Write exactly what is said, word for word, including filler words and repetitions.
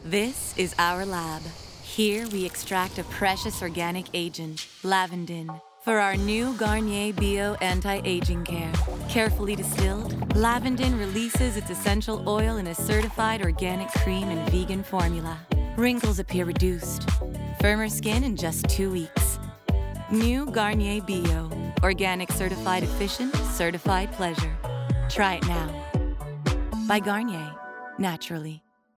This is our lab. Here we extract a precious organic agent, lavandin, for our new Garnier Bio Anti-Aging Care. Carefully distilled, lavandin releases its essential oil in a certified organic cream and vegan formula. Wrinkles appear reduced. Firmer skin in just two weeks. New Garnier Bio. Organic certified efficient, certified pleasure. Try it now. By Garnier. Naturally.